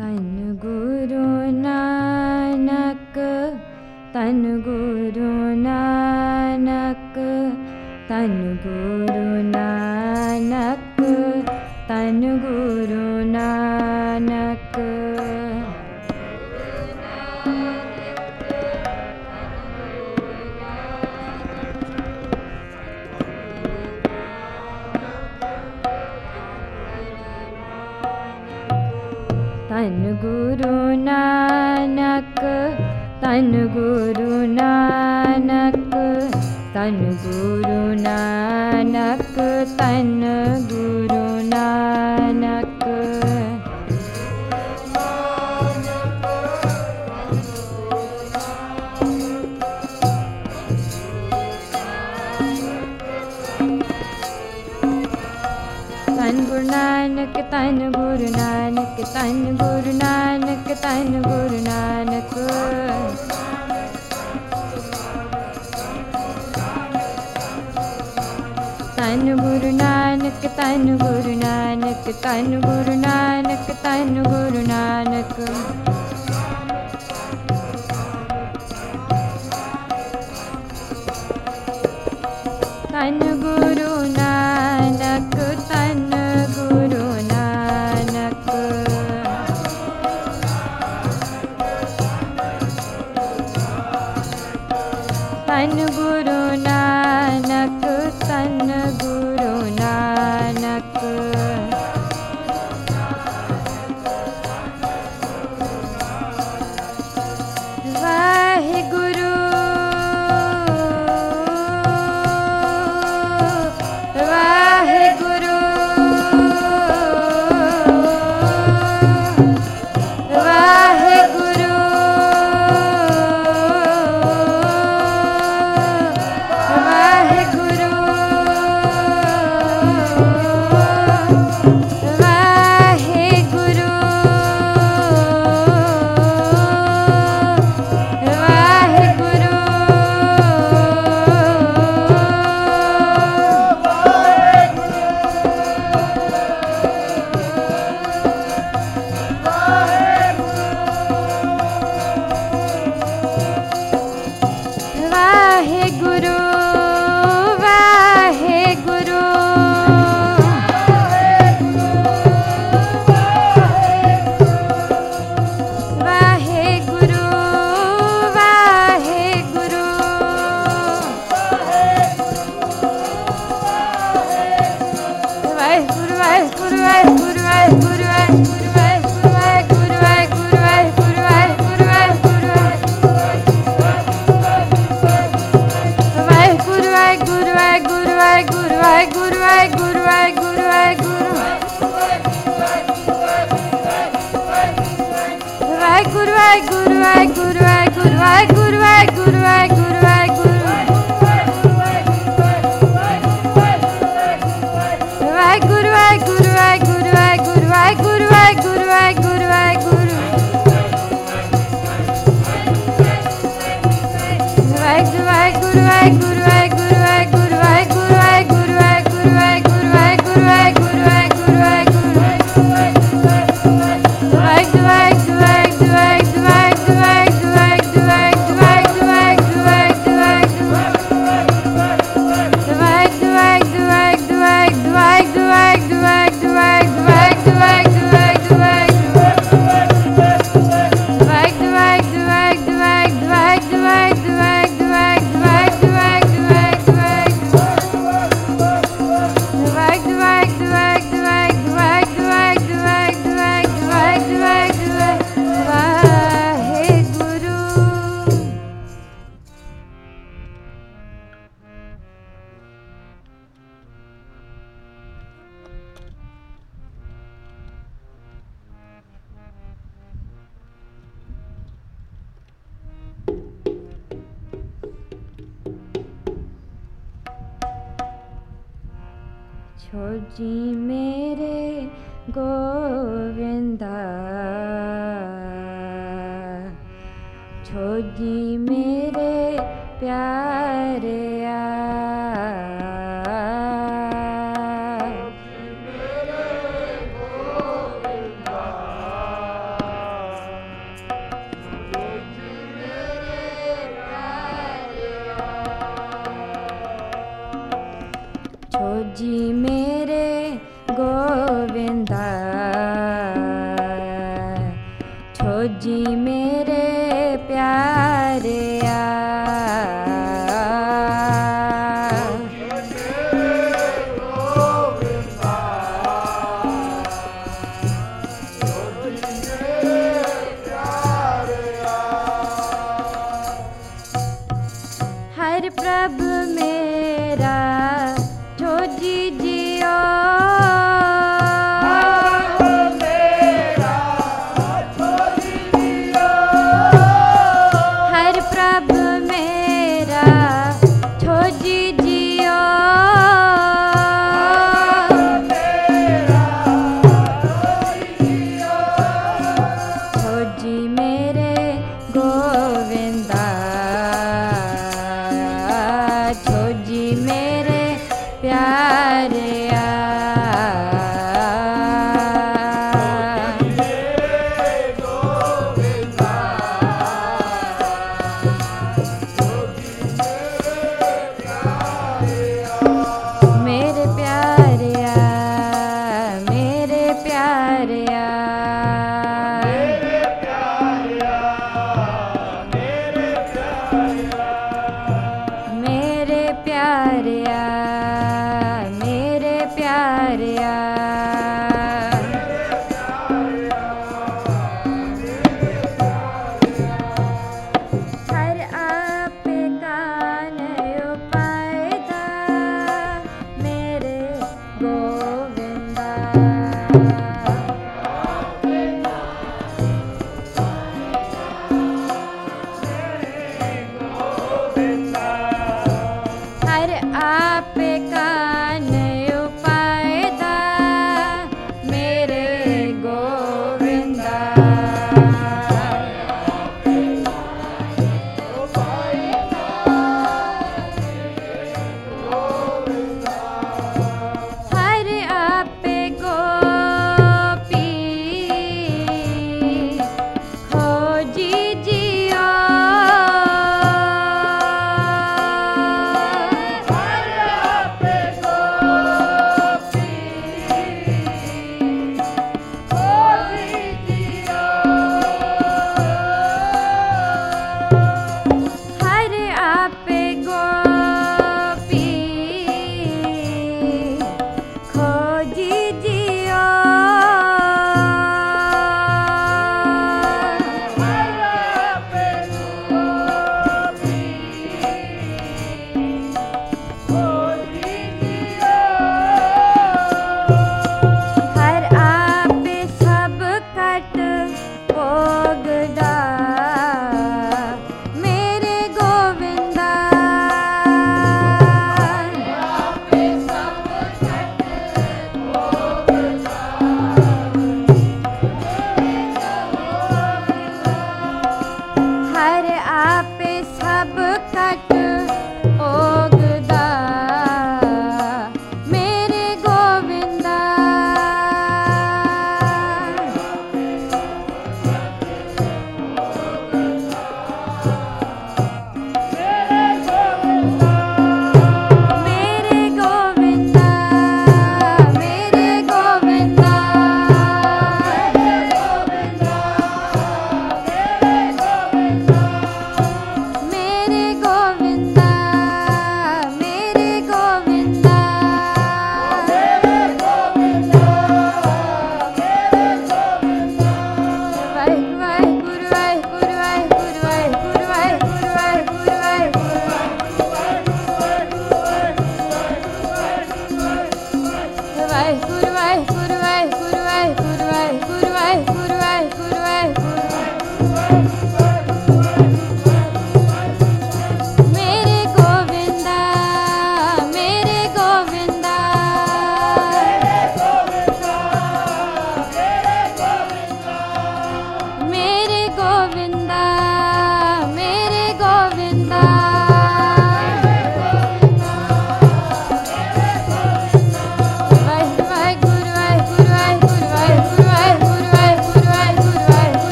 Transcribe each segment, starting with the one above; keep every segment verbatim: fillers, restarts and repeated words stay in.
ਧੰਨ ਗੁਰੂ ਨਾਨਕ, ਧੰਨ ਗੁਰੂ ਨਾਨਕ, ਧੰਨ ਗੁਰੂ ਨਾਨਕ, ਧੰਨ ਗੁਰੂ ਨਾਨਕ। ਧੰਨ ਗੁਰੂ ਨਾਨਕ, ਧੰਨ ਗੁਰੂ ਨਾਨਕ, ਧੰਨ ਗੁਰੂ ਨਾਨਕ, ਧੰਨ ਗੁਰੂ ਨਾਨਕ। ਧੰਨ ਗੁਰੂ ਨਾਨਕ, ਧੰਨ ਗੁਰੂ ਨਾਨਕ, ਧੰਨ ਗੁਰੂ ਨਾਨਕ, ਧੰਨ ਗੁਰੂ ਨਾਨਕ। ਧੰਨ ਗੁਰੂ ਨਾਨਕ, ਧੰਨ ਗੁਰੂ ਨਾਨਕ, ਧੰਨ ਗੁਰੂ ਨਾਨਕ, ਧੰਨ ਗੁਰੂ ਨਾਨਕ। ਧੰਨ ਗੁਰੂ ਨਾਨਕ, ਧੰਨ ਗੁਰੂ ਨਾਨਕ। ਧੰਨ ਗੁਰੂ ਨਾਨਕ, ਧੰਨ ਗੁਰੂ ਨਾਨਕ। ਵਾਹਿਗੁਰੂ छोजी मेरे गोविंदा, छोजी मेरे प्यारे जी मेरे प्यारे आ। हर प्रभु मेरा छोजी जियो, मेरा छोजी जियो,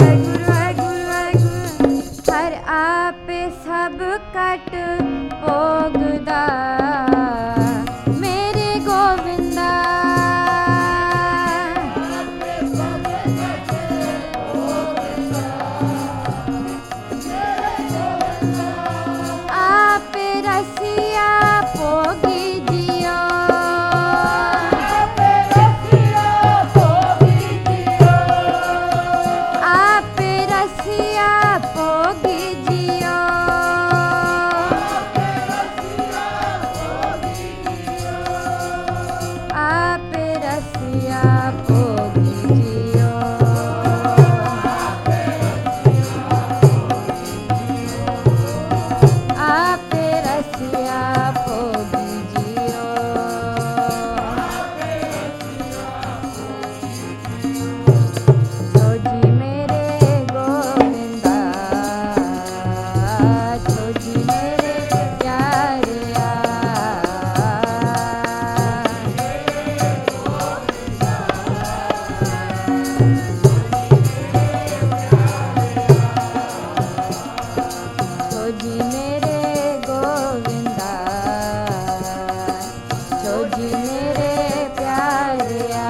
वाहेगुरु वाहेगुरु वाहेगुरु हर आप सब कट भोगदा मेरे गोविंदा आप रसिया भोगी जियो आप रसिया भोगी जियो आप रसिया भोगी जियो आप रसिया भोगी जियो छोजी मेरे गोविंदा छोजी मेरे प्यारिया छोजी मेरे गोविंदा छोजी मेरे प्यारिया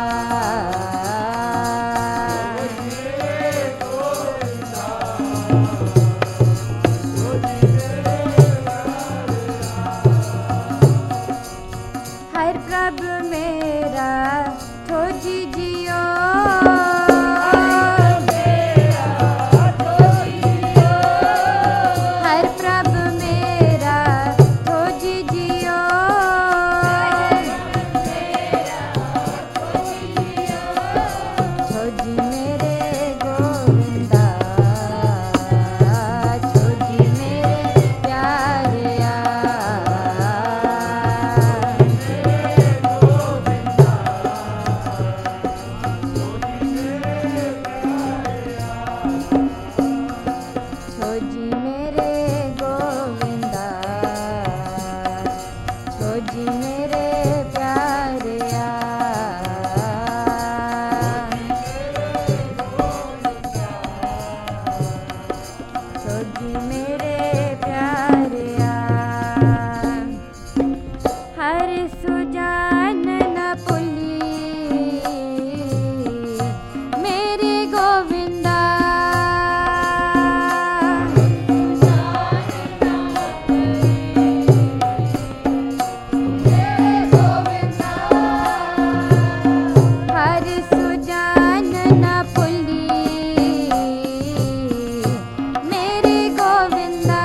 हर प्रभु मेरा छोजी जियो हर प्रभु मेरा छोजी जियो छोजी मेरे गोविंदा छोजी मेरे प्यारिया छोजी मेरे गोविंदा छोजी मेरे प्यारिया छोजी मेरे प्यारिया हर सुजान न पुली मेरे गोविंदा हर सुजान न पुली मेरे गोविंदा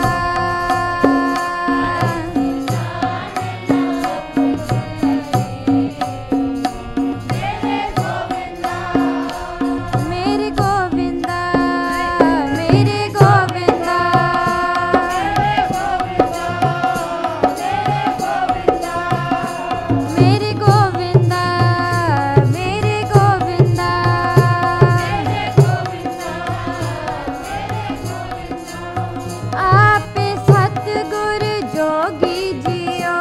मेरे गोविंदा मेरे गोविंदा मेरे गोविंदा मेरे गोविंदा आप सतगुर जोगी जियो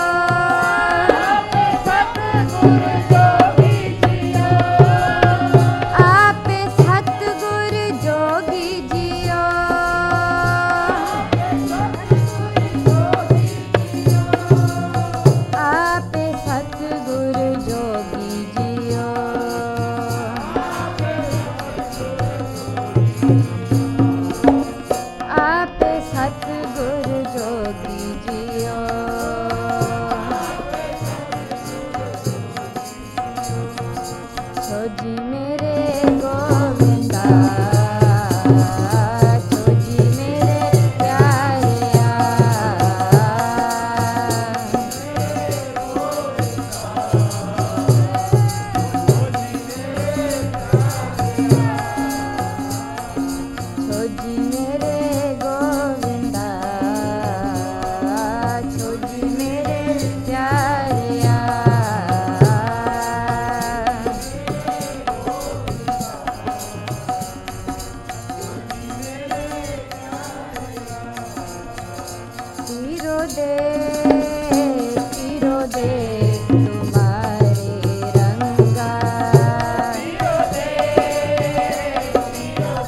आप सतगुर जोगी जियो आप सतगुर जोगी जियो आप सतगुर जोगी जियो छोजी मेरे गोविंदा छोजी मेरे प्यारिया छोजी मेरे गोविंदा छोजी मेरे प्यारिया तीरो दे तीरो दे तुम्हारे रंगा तीरो दे तीरो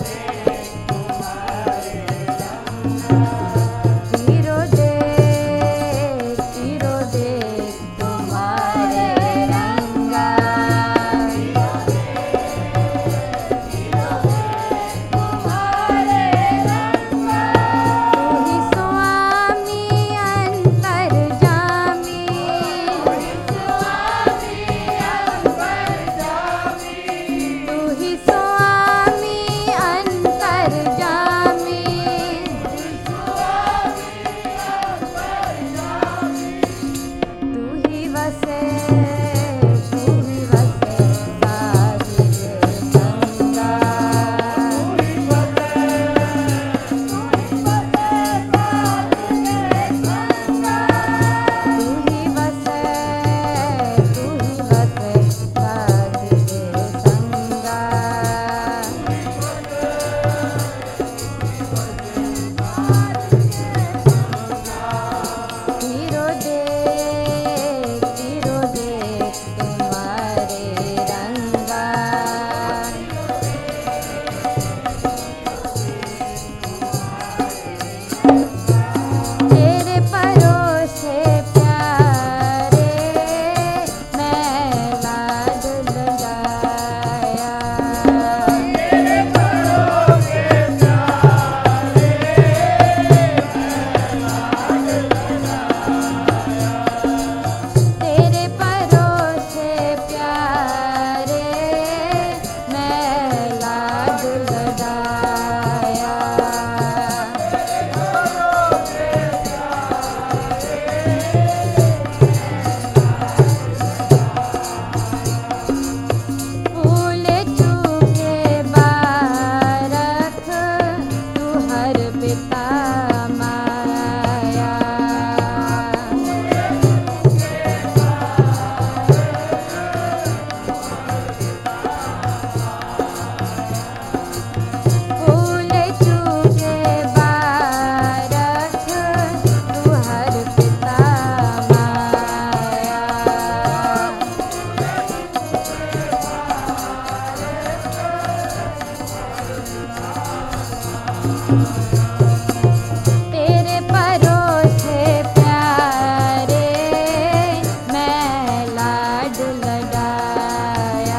तेरे परोसे प्यारे मैं लाड लडाया।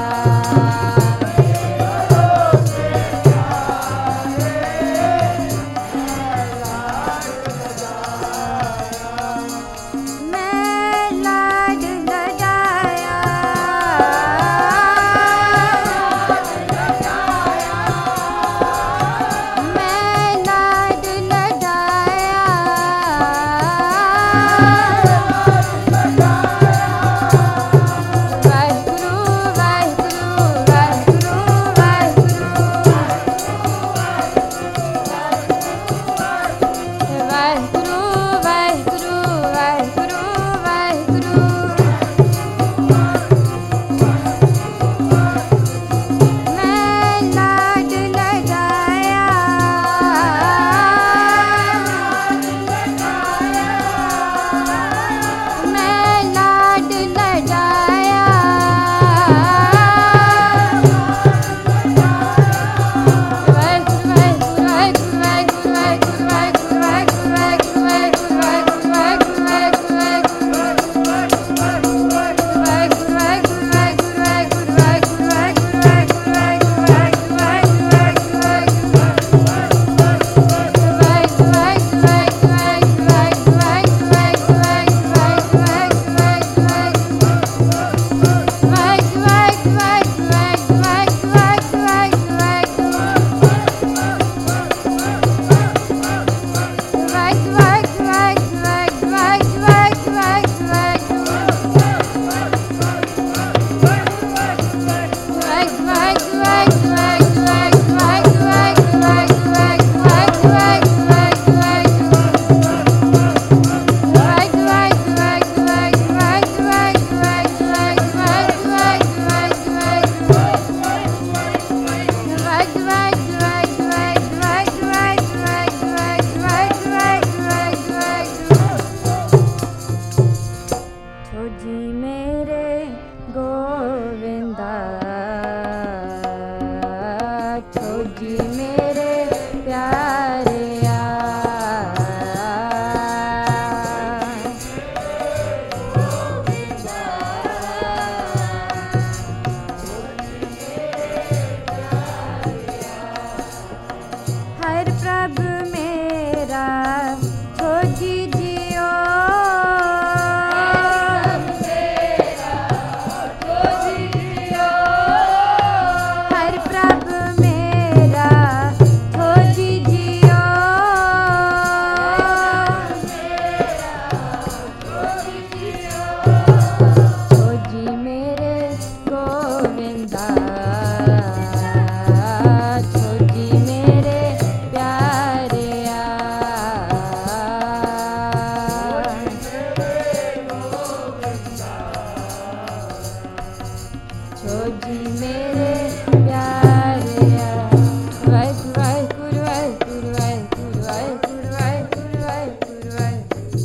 मैं लाड लडाया। मैं लाड लडाया। वाहिगुरु वाहिगुरु वाहिगुरु वाहिगुरु वाहिगुरु वाहिगुरु वाहिगुरु वाहिगुरु। मैं लाड लडाया। मैं लाड लडाया। वाहिगुरु वाहिगुरु वाहिगुरु वाहिगुरु वाहिगुरु वाहिगुरु वाहिगुरु वाहिगुरु वाहिगुरु छोजी मेरे गोविंदा। छोजी मेरे प्यारिया। हर प्रभ मेरा छोजी जियो। हर प्रभ मेरा छोजी जियो। छोजी मेरे गोविंदा। छोजी मेरे प्यारिया। छोजी मेरे प्यारिया। वाहिगुरु वाहिगुरु वाहिगुरु वाहिगुरु वाहिगुरु वाहिगुरु वाहिगुरु